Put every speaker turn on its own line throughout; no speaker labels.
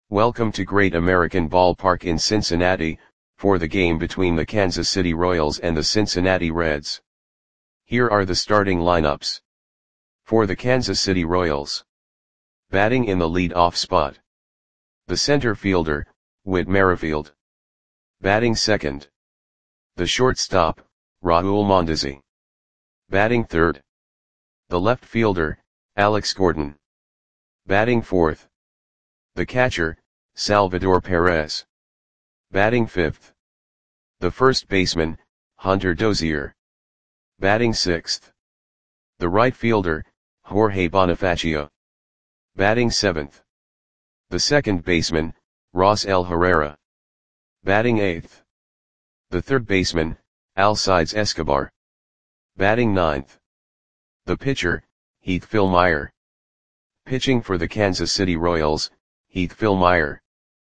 Welcome to Great American Ballpark in Cincinnati, for the game between the Kansas City Royals and the Cincinnati Reds. Here are the starting lineups. For the Kansas City Royals. Batting in the lead-off spot. The center fielder, Whit Merrifield. Batting second. The shortstop, Raul Mondesi. Batting third. The left fielder, Alex Gordon. Batting fourth. The catcher, Salvador Perez. Batting fifth. The first baseman, Hunter Dozier. Batting sixth. The right fielder, Jorge Bonifacio. Batting seventh. The second baseman, Rosell Herrera. Batting eighth. The third baseman, Alcides Escobar. Batting ninth. The pitcher, Heath Fillmyer. Pitching for the Kansas City Royals, Heath Fillmyer.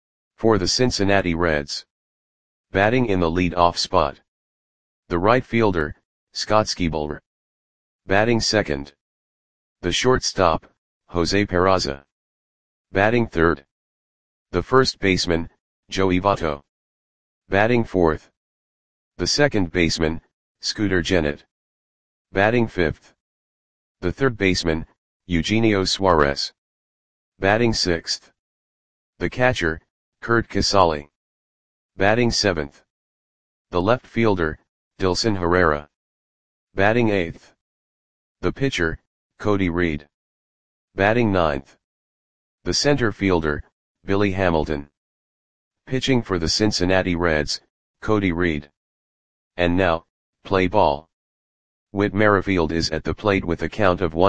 For the Cincinnati Reds. Batting in the lead-off spot. The right fielder, Scott Skiebler. Batting second. The shortstop, Jose Peraza. Batting third. The first baseman, Joey Votto. Batting fourth. The second baseman, Scooter Gennett. Batting fifth. The third baseman, Eugenio Suarez. Batting sixth. The catcher, Curt Casali. Batting seventh. The left fielder, Dilson Herrera. Batting eighth. The pitcher, Cody Reed. Batting ninth. The center fielder, Billy Hamilton. Pitching for the Cincinnati Reds, Cody Reed. And now, play ball. Whit Merrifield is at the plate with a count of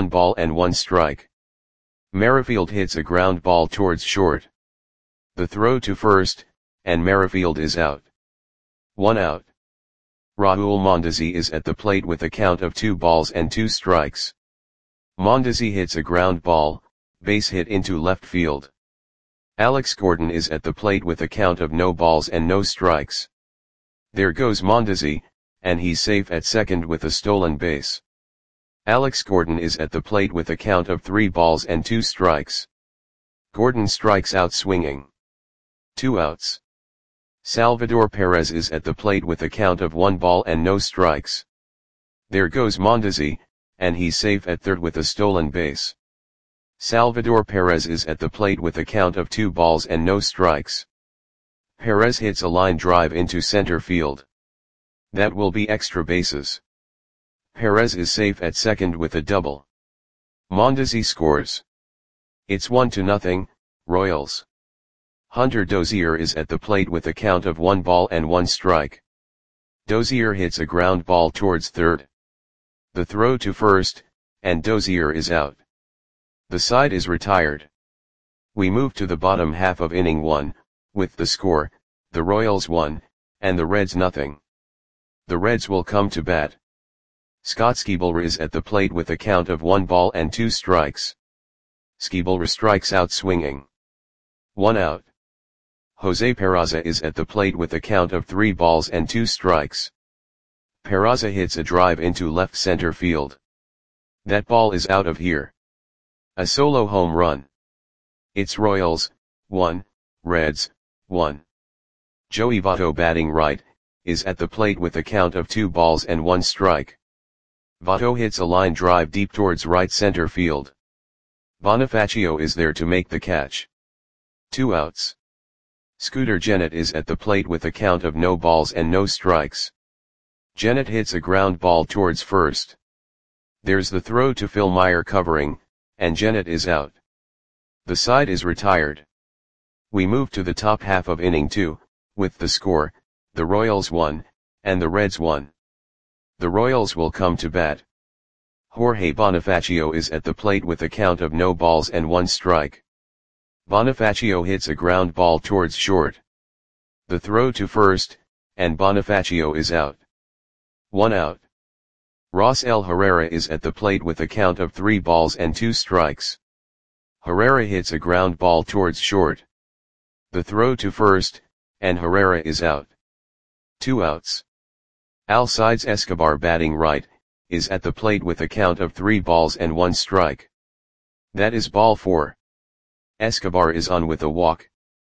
1-1. Merrifield hits a ground ball towards short. The throw to first, and Merrifield is out. 1 out. Raul Mondesi is at the plate with a count of 2-2. Mondesi hits a ground ball, base hit into left field. Alex Gordon is at the plate with a count of no balls and no strikes. There goes Mondesi, and he's safe at second with a stolen base. Alex Gordon is at the plate with a count of 3-2. Gordon strikes out swinging. 2 outs. Salvador Perez is at the plate with a count of 1-0. There goes Mondesi, and he's safe at third with a stolen base. Salvador Perez is at the plate with a count of 2-0. Perez hits a line drive into center field. That will be extra bases. Perez is safe at second with a double. Mondesi scores. It's 1-0, Royals. Hunter Dozier is at the plate with a count of 1-1. Dozier hits a ground ball towards third. The throw to first, and Dozier is out. The side is retired. We move to the bottom half of inning 1, with the score, the Royals 1, and the Reds 0. The Reds will come to bat. Scott Skiebler is at the plate with a count of 1-2. Skiebler strikes out swinging. 1 out. Jose Peraza is at the plate with a count of 3-2. Peraza hits a drive into left center field. That ball is out of here. A solo home run. It's Royals, 1, Reds, 1. Joey Votto batting right, is at the plate with a count of 2-1. Votto hits a line drive deep towards right center field. Bonifacio is there to make the catch. 2 outs. Scooter Gennett is at the plate with a count of no balls and no strikes. Gennett hits a ground ball towards first. There's the throw to Fillmyer covering, and Gennett is out. The side is retired. We move to the top half of inning 2, with the score, the Royals 1, and the Reds 1. The Royals will come to bat. Jorge Bonifacio is at the plate with a count of no balls and 1 strike. Bonifacio hits a ground ball towards short. The throw to first, and Bonifacio is out. 1 out. Rosell Herrera is at the plate with a count of 3-2. Herrera hits a ground ball towards short. The throw to first, and Herrera is out. 2 outs. Alcides Escobar batting right, is at the plate with a count of 3-1. That is ball 4. Escobar is on with a walk.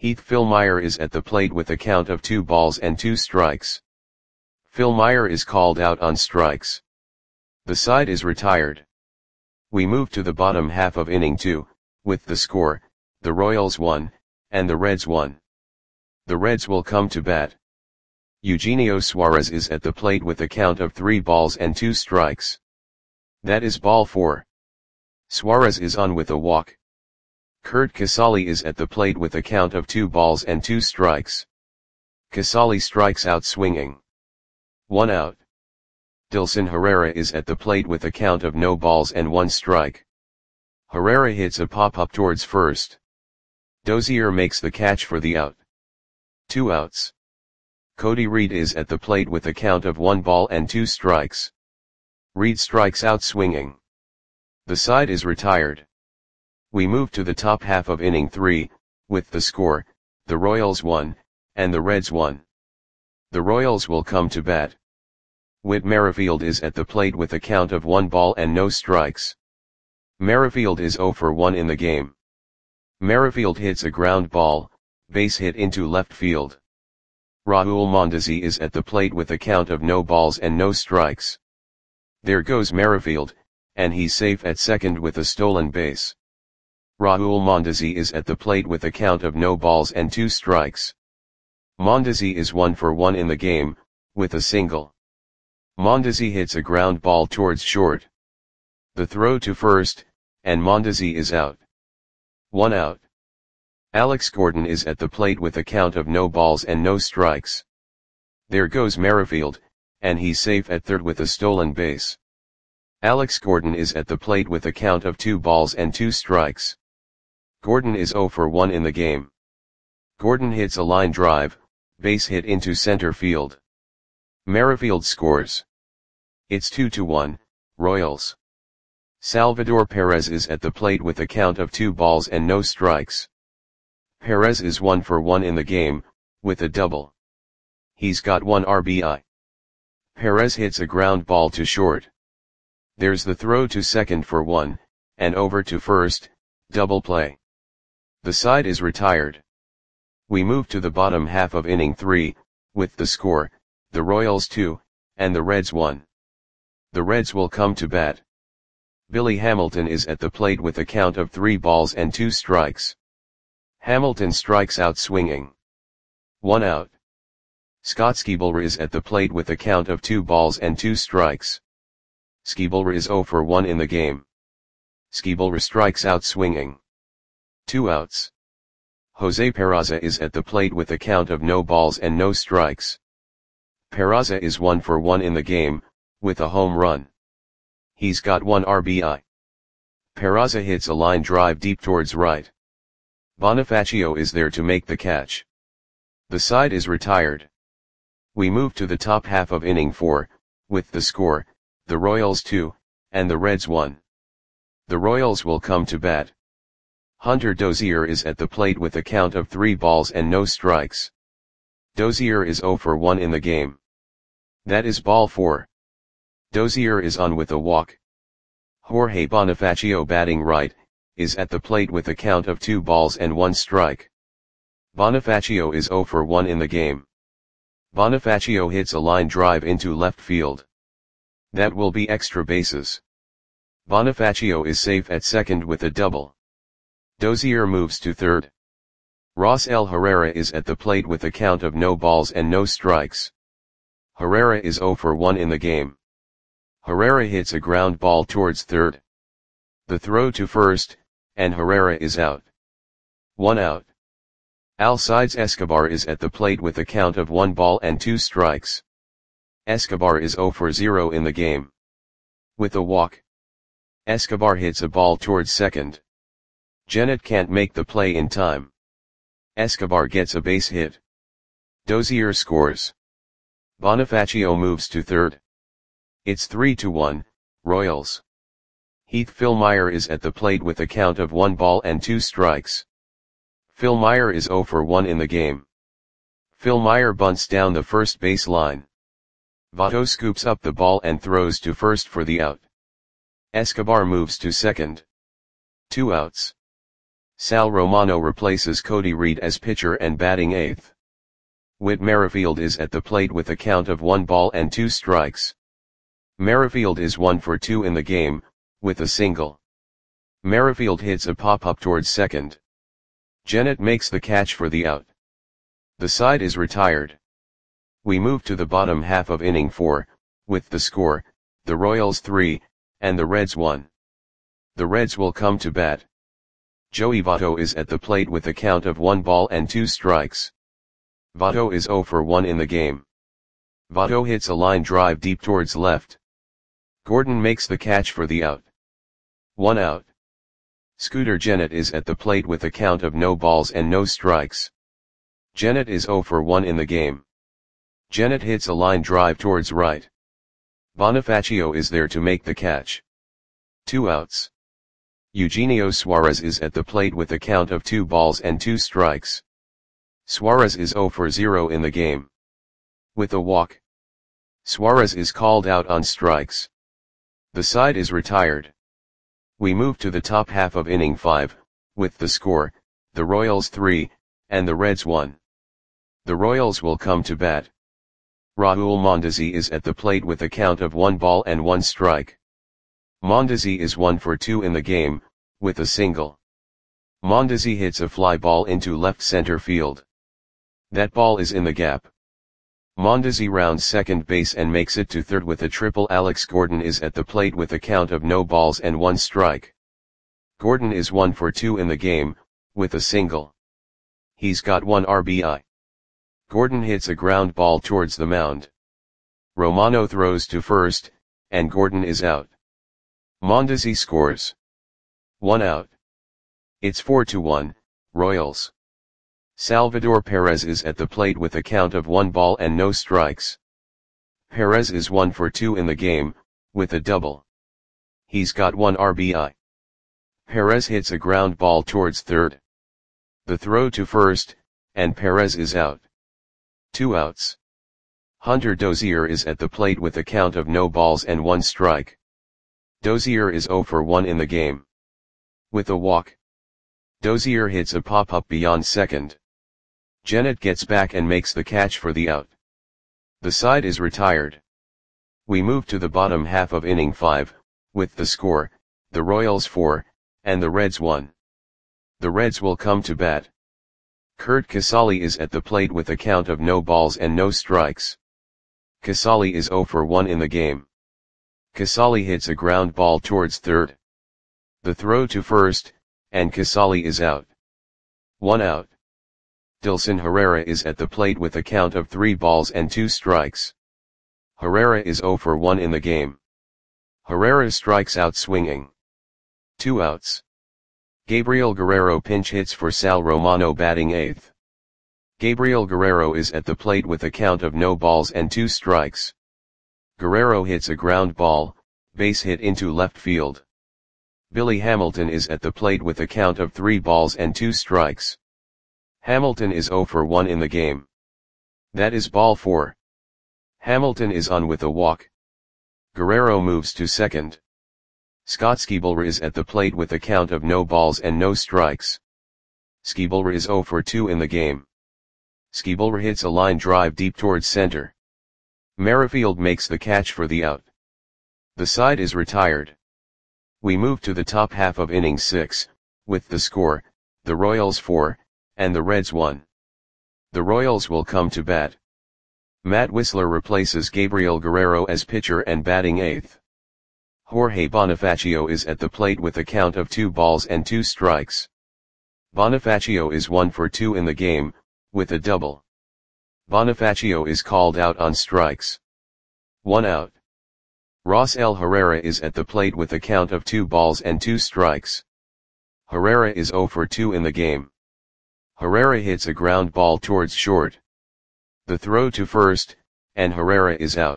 Heath Philmeyer is at the plate with a count of 2 balls and 2 strikes. Philmeyer is called out on strikes. The side is retired. We move to the bottom half of inning 2, with the score, the Royals 1, and the Reds 1. The Reds will come to bat. Eugenio Suarez is at the plate with a count of 3 balls and 2 strikes. That is ball 4. Suarez is on with a walk. Curt Casali is at the plate with a count of 2 balls and 2 strikes. Casali strikes out swinging. 1 out. Dilson Herrera is at the plate with a count of no balls and 1 strike. Herrera hits a pop-up towards first. Dozier makes the catch for the out. 2 outs. Cody Reed is at the plate with a count of 1 ball and 2 strikes. Reed strikes out swinging. The side is retired. We move to the top half of inning 3, with the score, the Royals 1, and the Reds 1. The Royals will come to bat. Whit Merrifield is at the plate with a count of 1 ball and no strikes. Merrifield is 0 for 1 in the game. Merrifield hits a ground ball, base hit into left field. Raul Mondesi is at the plate with a count of no balls and no strikes. There goes Merrifield, and he's safe at second with a stolen base. Raul Mondesi is at the plate with a count of no balls and 2 strikes. Mondesi is 1 for 1 in the game, with a single. Mondesi hits a ground ball towards short. The throw to first, and Mondesi is out. 1 out. Alex Gordon is at the plate with a count of no balls and no strikes. There goes Merrifield, and he's safe at third with a stolen base. Alex Gordon is at the plate with a count of 2 balls and 2 strikes. Gordon is 0 for 1 in the game. Gordon hits a line drive, base hit into center field. Merrifield scores. It's 2-1, Royals. Salvador Perez is at the plate with a count of 2 balls and no strikes. Perez is 1 for 1 in the game, with a double. He's got 1 RBI. Perez hits a ground ball to short. There's the throw to second for 1, and over to first, double play. The side is retired. We move to the bottom half of inning 3, with the score, the Royals 2, and the Reds 1. The Reds will come to bat. Billy Hamilton is at the plate with a count of 3 balls and 2 strikes. Hamilton strikes out swinging. 1 out. Scott Skiebler is at the plate with a count of 2 balls and 2 strikes. Skiebler is 0 for 1 in the game. Skiebler strikes out swinging. 2 outs. Jose Peraza is at the plate with a count of no balls and no strikes. Peraza is 1 for 1 in the game, with a home run. He's got 1 RBI. Peraza hits a line drive deep towards right. Bonifacio is there to make the catch. The side is retired. We move to the top half of inning 4, with the score, the Royals 2, and the Reds 1. The Royals will come to bat. Hunter Dozier is at the plate with a count of 3 balls and no strikes. Dozier is 0 for 1 in the game. That is ball 4. Dozier is on with a walk. Jorge Bonifacio, batting right, is at the plate with a count of 2 balls and 1 strike. Bonifacio is 0 for 1 in the game. Bonifacio hits a line drive into left field. That will be extra bases. Bonifacio is safe at second with a double. Dozier moves to third. Rosell Herrera is at the plate with a count of no balls and no strikes. Herrera is 0 for 1 in the game. Herrera hits a ground ball towards third. The throw to first, and Herrera is out. 1 out. Alcides Escobar is at the plate with a count of 1 ball and 2 strikes. Escobar is 0 for 0 in the game. With a walk. Escobar hits a ball towards second. Jennett can't make the play in time. Escobar gets a base hit. Dozier scores. Bonifacio moves to third. It's 3-1, Royals. Heath Philmeyer is at the plate with a count of 1 ball and 2 strikes. Philmeyer is 0 for 1 in the game. Philmeyer bunts down the first base line. Votto scoops up the ball and throws to first for the out. Escobar moves to second. 2 outs. Sal Romano replaces Cody Reed as pitcher and batting eighth. Whit Merrifield is at the plate with a count of 1 ball and 2 strikes. Merrifield is 1 for 2 in the game, with a single. Merrifield hits a pop-up towards second. Jennett makes the catch for the out. The side is retired. We move to the bottom half of inning 4, with the score, the Royals 3, and the Reds 1. The Reds will come to bat. Joey Votto is at the plate with a count of 1 ball and 2 strikes. Votto is 0 for 1 in the game. Votto hits a line drive deep towards left. Gordon makes the catch for the out. 1 out. Scooter Jennett is at the plate with a count of no balls and no strikes. Jennett is 0 for 1 in the game. Jennett hits a line drive towards right. Bonifacio is there to make the catch. 2 outs. Eugenio Suarez is at the plate with a count of 2 balls and 2 strikes. Suarez is 0 for 0 in the game. With a walk. Suarez is called out on strikes. The side is retired. We move to the top half of inning 5, with the score, the Royals 3, and the Reds 1. The Royals will come to bat. Raul Mondesi is at the plate with a count of 1 ball and 1 strike. Mondesi is 1 for 2 in the game, with a single. Mondesi hits a fly ball into left center field. That ball is in the gap. Mondesi rounds second base and makes it to third with a triple. Alex Gordon is at the plate with a count of no balls and 1 strike. Gordon is 1 for 2 in the game, with a single. He's got 1 RBI. Gordon hits a ground ball towards the mound. Romano throws to first, and Gordon is out. Mondesi scores. 1 out. It's 4-1, Royals. Salvador Perez is at the plate with a count of 1 ball and no strikes. Perez is 1 for 2 in the game, with a double. He's got 1 RBI. Perez hits a ground ball towards third. The throw to first, and Perez is out. 2 outs. Hunter Dozier is at the plate with a count of no balls and 1 strike. Dozier is 0 for 1 in the game. With a walk. Dozier hits a pop-up beyond second. Jennett gets back and makes the catch for the out. The side is retired. We move to the bottom half of inning 5, with the score, the Royals 4, and the Reds 1. The Reds will come to bat. Curt Casali is at the plate with a count of no balls and no strikes. Casali is 0 for 1 in the game. Casali hits a ground ball towards third. The throw to first, and Casali is out. 1 out. Dilson Herrera is at the plate with a count of 3 balls and 2 strikes. Herrera is 0 for 1 in the game. Herrera strikes out swinging. 2 outs. Gabriel Guerrero pinch hits for Sal Romano batting eighth. Gabriel Guerrero is at the plate with a count of no balls and 2 strikes. Guerrero hits a ground ball, base hit into left field. Billy Hamilton is at the plate with a count of 3 balls and 2 strikes. Hamilton is 0 for 1 in the game. That is ball 4. Hamilton is on with a walk. Guerrero moves to second. Scott Skiebler is at the plate with a count of no balls and no strikes. Skiebler is 0 for 2 in the game. Skiebler hits a line drive deep towards center. Merrifield makes the catch for the out. The side is retired. We move to the top half of inning 6, with the score, the Royals 4, and the Reds 1. The Royals will come to bat. Matt Whistler replaces Gabriel Guerrero as pitcher and batting eighth. Jorge Bonifacio is at the plate with a count of 2 balls and 2 strikes. Bonifacio is 1 for 2 in the game, with a double. Bonifacio is called out on strikes. 1 out. Rosell Herrera is at the plate with a count of 2 balls and 2 strikes. Herrera is 0 for 2 in the game. Herrera hits a ground ball towards short. The throw to first, and Herrera is out.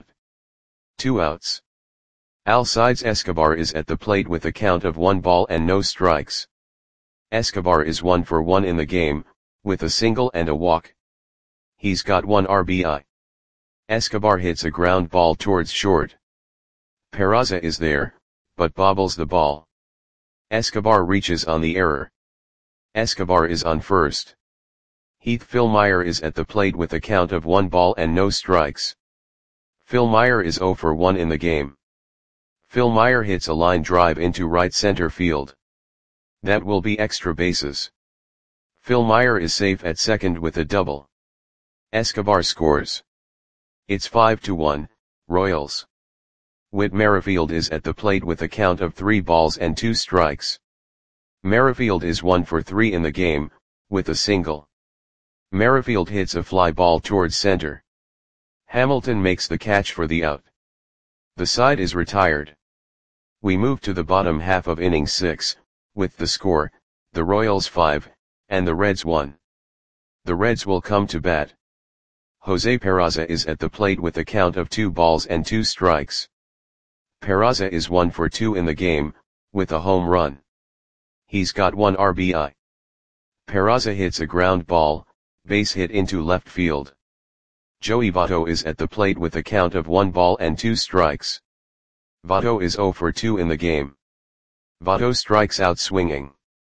2 outs. Alcides Escobar is at the plate with a count of 1 ball and no strikes. Escobar is 1 for 1 in the game, with a single and a walk. He's got 1 RBI. Escobar hits a ground ball towards short. Peraza is there, but bobbles the ball. Escobar reaches on the error. Escobar is on first. Heath Philmeyer is at the plate with a count of 1 ball and no strikes. Philmeyer is 0 for 1 in the game. Philmeyer hits a line drive into right center field. That will be extra bases. Philmeyer is safe at second with a double. Escobar scores. It's 5-1, Royals. Whit Merrifield is at the plate with a count of 3 balls and 2 strikes. Merrifield is 1 for 3 in the game, with a single. Merrifield hits a fly ball towards center. Hamilton makes the catch for the out. The side is retired. We move to the bottom half of inning 6, with the score, the Royals 5, and the Reds 1. The Reds will come to bat. Jose Peraza is at the plate with a count of 2 balls and 2 strikes. Peraza is 1 for 2 in the game, with a home run. He's got 1 RBI. Peraza hits a ground ball, base hit into left field. Joey Votto is at the plate with a count of 1 ball and 2 strikes. Votto is 0 for 2 in the game. Votto strikes out swinging.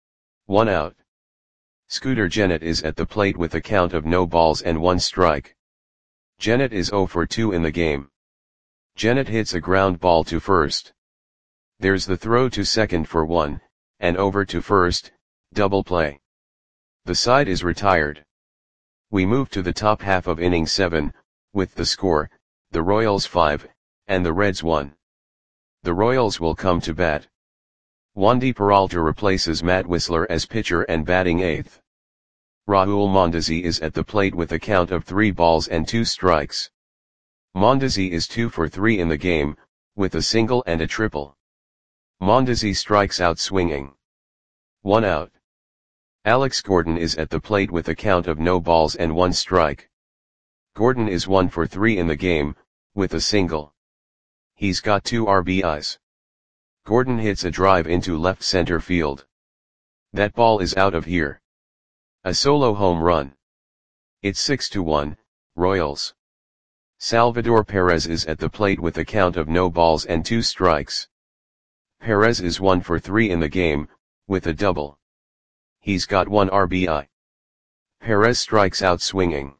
1 out. Scooter Gennett is at the plate with a count of no balls and 1 strike. Gennett is 0 for 2 in the game. Gennett hits a ground ball to first. There's the throw to second for 1, and over to first, double play. The side is retired. We move to the top half of inning 7, with the score, the Royals 5, and the Reds 1. The Royals will come to bat. Wandy Peralta replaces Matt Wisler as pitcher and batting 8th. Raul Mondesi is at the plate with a count of 3 balls and 2 strikes. Mondesi is 2 for 3 in the game, with a single and a triple. Mondesi strikes out swinging. 1 out. Alex Gordon is at the plate with a count of no balls and 1 strike. Gordon is 1 for 3 in the game, with a single. He's got 2 RBIs. Gordon hits a drive into left center field. That ball is out of here. A solo home run. It's 6-1, Royals. Salvador Perez is at the plate with a count of no balls and 2 strikes. Perez is 1 for 3 in the game, with a double. He's got 1 RBI. Perez strikes out swinging.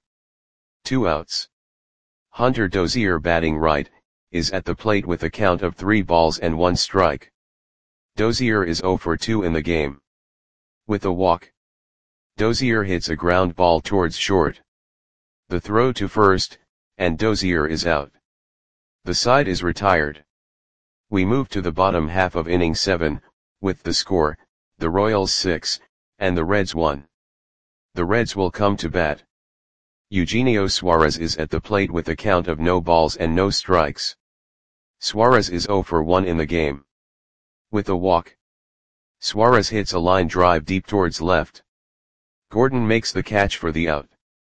2 outs. Hunter Dozier, batting right, is at the plate with a count of 3 balls and 1 strike. Dozier is 0 for 2 in the game. With a walk. Dozier hits a ground ball towards short. The throw to first, and Dozier is out. The side is retired. We move to the bottom half of inning 7, with the score, the Royals 6, and the Reds 1. The Reds will come to bat. Eugenio Suarez is at the plate with a count of no balls and no strikes. Suarez is 0 for 1 in the game. With a walk. Suarez hits a line drive deep towards left. Gordon makes the catch for the out.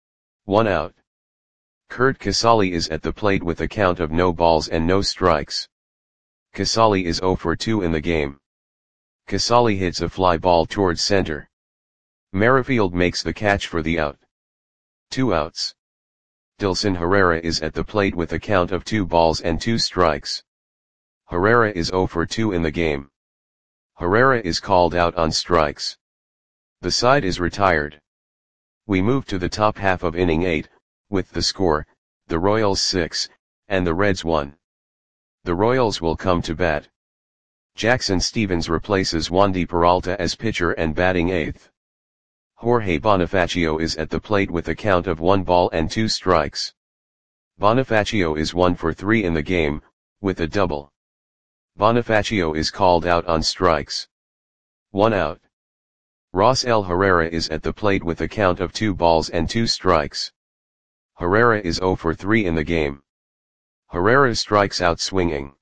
1 out. Curt Casali is at the plate with a count of no balls and no strikes. Casali is 0 for 2 in the game. Casali hits a fly ball towards center. Merrifield makes the catch for the out. 2 outs. Dilson Herrera is at the plate with a count of 2 balls and 2 strikes. Herrera is 0 for 2 in the game. Herrera is called out on strikes. The side is retired. We move to the top half of inning 8, with the score, the Royals 6, and the Reds 1. The Royals will come to bat. Jackson Stevens replaces Wandy Peralta as pitcher and batting 8th. Jorge Bonifacio is at the plate with a count of 1 ball and 2 strikes. Bonifacio is 1 for 3 in the game, with a double. Bonifacio is called out on strikes. 1 out. Ross L. Herrera is at the plate with a count of 2 balls and 2 strikes. Herrera is 0 for 3 in the game. Herrera strikes out swinging.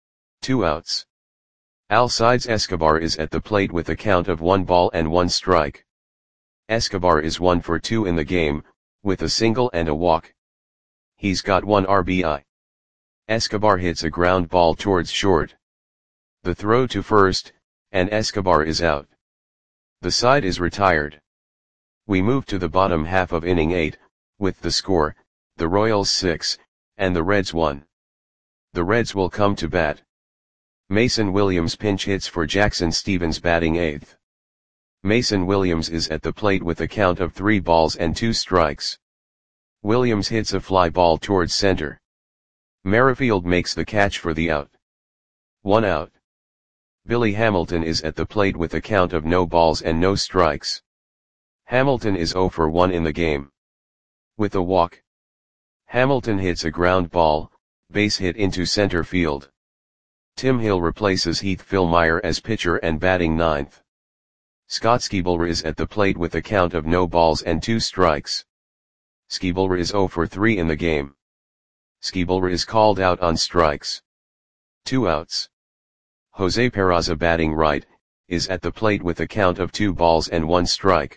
2 outs. Alcides Escobar is at the plate with a count of 1 ball and 1 strike. Escobar is 1 for 2 in the game, with a single and a walk. He's got 1 RBI. Escobar hits a ground ball towards short. The throw to first, and Escobar is out. The side is retired. We move to the bottom half of inning 8, with the score, the Royals 6, and the Reds 1. The Reds will come to bat. Mason Williams pinch hits for Jackson Stevens batting 8th. Mason Williams is at the plate with a count of 3 balls and 2 strikes. Williams hits a fly ball towards center. Merrifield makes the catch for the out. 1 out. Billy Hamilton is at the plate with a count of no balls and no strikes. Hamilton is 0 for 1 in the game. With a walk, Hamilton hits a ground ball, base hit into center field. Tim Hill replaces Heath Fillmyer as pitcher and batting 9th. Scott Skiebler is at the plate with a count of no balls and 2 strikes. Skiebler is 0 for 3 in the game. Skiebler is called out on strikes. 2 outs. Jose Peraza, batting right, is at the plate with a count of 2 balls and 1 strike.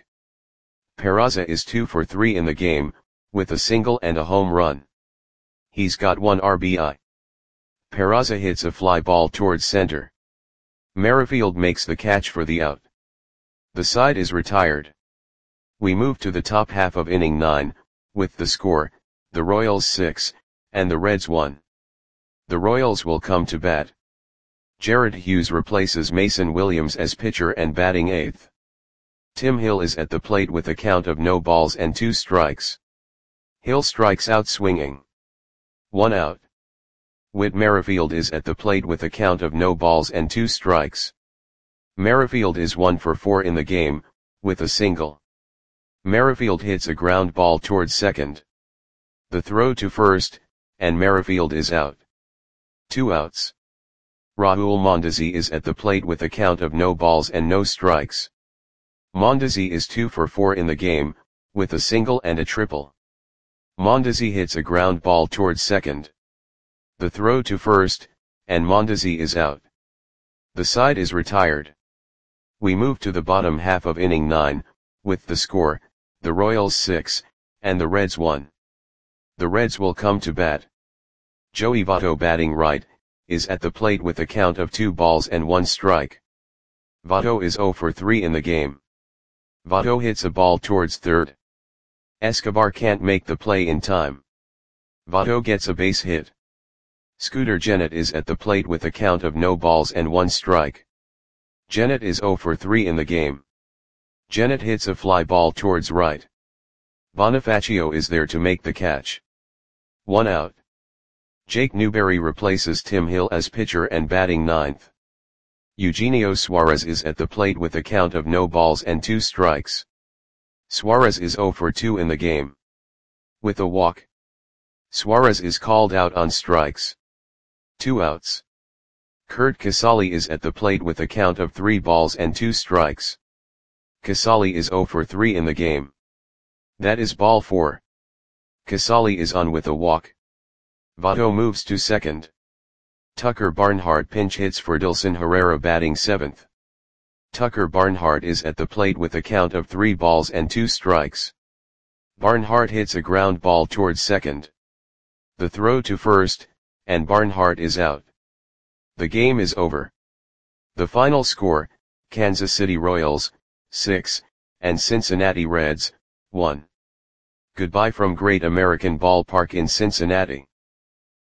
Peraza is 2 for 3 in the game, with a single and a home run. He's got 1 RBI. Peraza hits a fly ball towards center. Merrifield makes the catch for the out. The side is retired. We move to the top half of inning 9, with the score, the Royals 6, and the Reds 1. The Royals will come to bat. Jared Hughes replaces Mason Williams as pitcher and batting 8th. Tim Hill is at the plate with a count of no balls and 2 strikes. Hill strikes out swinging. 1 out. Whit Merrifield is at the plate with a count of no balls and 2 strikes. Merrifield is 1 for 4 in the game, with a single. Merrifield hits a ground ball towards second. The throw to first, and Merrifield is out. 2 outs. Raul Mondesi is at the plate with a count of no balls and no strikes. Mondesi is 2 for 4 in the game, with a single and a triple. Mondesi hits a ground ball towards second. The throw to first, and Mondesi is out. The side is retired. We move to the bottom half of inning 9, with the score, the Royals 6, and the Reds 1. The Reds will come to bat. Joey Votto, batting right, is at the plate with a count of 2 balls and 1 strike. Votto is 0 for 3 in the game. Votto hits a ball towards third. Escobar can't make the play in time. Votto gets a base hit. Scooter Gennett is at the plate with a count of no balls and 1 strike. Gennett is 0 for 3 in the game. Gennett hits a fly ball towards right. Bonifacio is there to make the catch. 1 out. Jake Newberry replaces Tim Hill as pitcher and batting 9th. Eugenio Suarez is at the plate with a count of no balls and 2 strikes. Suarez is 0 for 2 in the game. With a walk, Suarez is called out on strikes. 2 outs. Curt Casali is at the plate with a count of 3 balls and 2 strikes. Casali is 0 for 3 in the game. That is ball 4. Casali is on with a walk. Votto moves to second. Tucker Barnhart pinch hits for Dilson Herrera, batting 7th. Tucker Barnhart is at the plate with a count of 3 balls and 2 strikes. Barnhart hits a ground ball towards second. The throw to first, and Barnhart is out. The game is over. The final score, Kansas City Royals, 6, and Cincinnati Reds, 1. Goodbye from Great American Ballpark in Cincinnati.